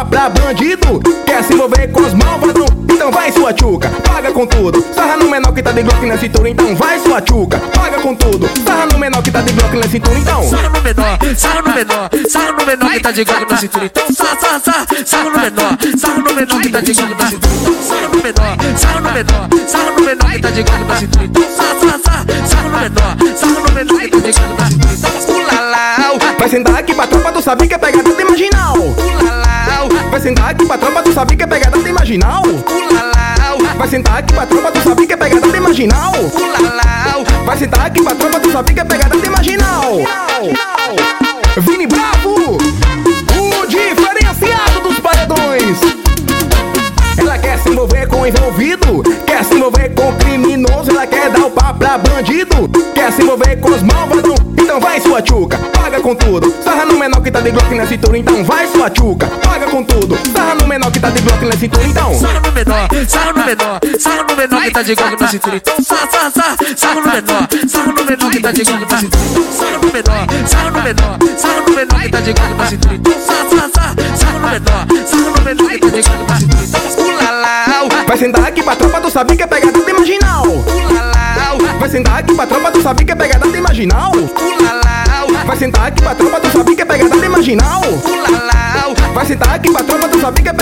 pra bandido. Quer se envolver com os malvadão? Então vai sua tchuca, paga com tudo. Sarra no menor que tá de Glock na cintura, então vai sua tchuca, paga com tudo. Sarra no menor que tá de Glock na cintura, então sarra no menor, sarra no menor, sarra no menor que tá de Glock na cintura, então sarra no menor, sarra no menor que tá de Glock na cintura, então sarra no menor, sarra no menor, sarra no menor que tá de Glock na cintura, então sarra no menor, sarra no menor que tá de Glock na cintura, então ulalau. Vai sentar aqui pra tropa, tu sabe que é pegada de marginal. Ulalau. Vai sentar aqui pra tropa, tu sabe que é pegada de marginal. Ulalau. Vai sentar aqui pra tropa, tu sabe que é pegada de marginal. Ulalau. Vai sentar aqui pra tropa, tu sabe que é pegada de marginal. Vini Bravo, o diferenciado dos paredões. Ela quer se envolver com envolvido, quer se envolver com criminoso, ela quer dar o pá pra bandido, quer se envolver com os malvadão. Então vai sua tchuca, paga com tudo. Sarra no menor que tá de Glock na cintura, então vai sua tchuca, paga com tudo. Sarra no menor que tá de Glock na cintura, então sarra no menor, sarra no menor, sarra no menor que tá de Glock na cintura, então sarra no menor, sarra no menor que tá de Glock na cintura, então sarra no menor, sarra no menor, sarra no menor que tá de Glock na cintura, então sarra no menor, sarra no menor que tá de Glock na cintura, então ulalau. vai sentar aqui pra tropa, tu sabe que é pegada de marginal. Ulalau. Vai sentar aqui pra tropa, tu sabe que é pegada de marginal. Ulalau. Vai sentar aqui pra tropa, tu sabe que é pegada de marginal. Ulalau. Vai sentar aqui pra tropa, tu sabe que é